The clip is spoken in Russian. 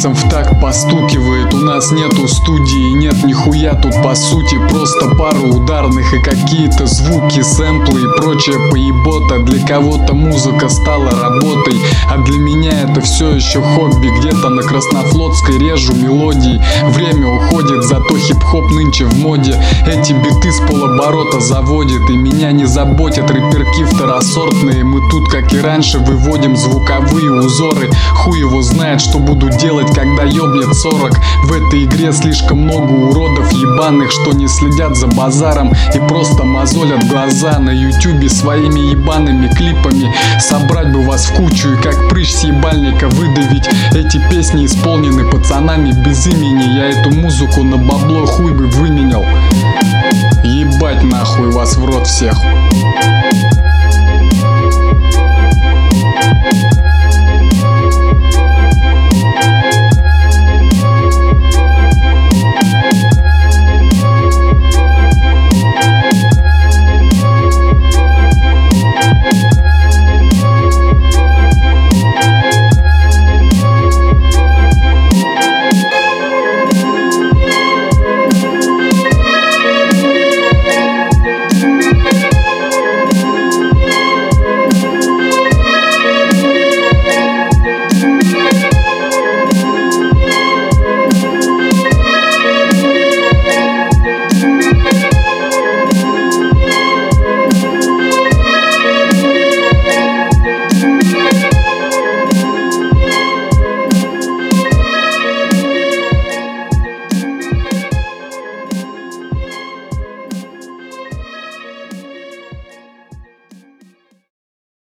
сердцем в такт постукивает. У нас нету студии, нет нихуя тут по сути. Просто пару ударных и какие-то звуки, сэмплы и прочая поебота. Для кого-то музыка стала работой, а для меня это все еще хобби. Где-то на Краснофлотской режу мелодии. Время уходит, зато хип-хоп нынче в моде. Эти биты с полоборота заводит, и меня не заботят рэперки второсортные. Мы тут, как и раньше, выводим звуковые узоры. Хуй его знает, что буду делать, когда ёбнет 40. В этой игре слишком много уродов ебаных, что не следят за базаром и просто мозолят глаза на ютюбе своими ебаными клипами. Собрать бы вас в кучу и как прыщ с ебальника выдавить. Эти песни исполнены пацанами без имени. Я эту музыку на бабло хуй бы выменял. Ебать нахуй вас в рот всех.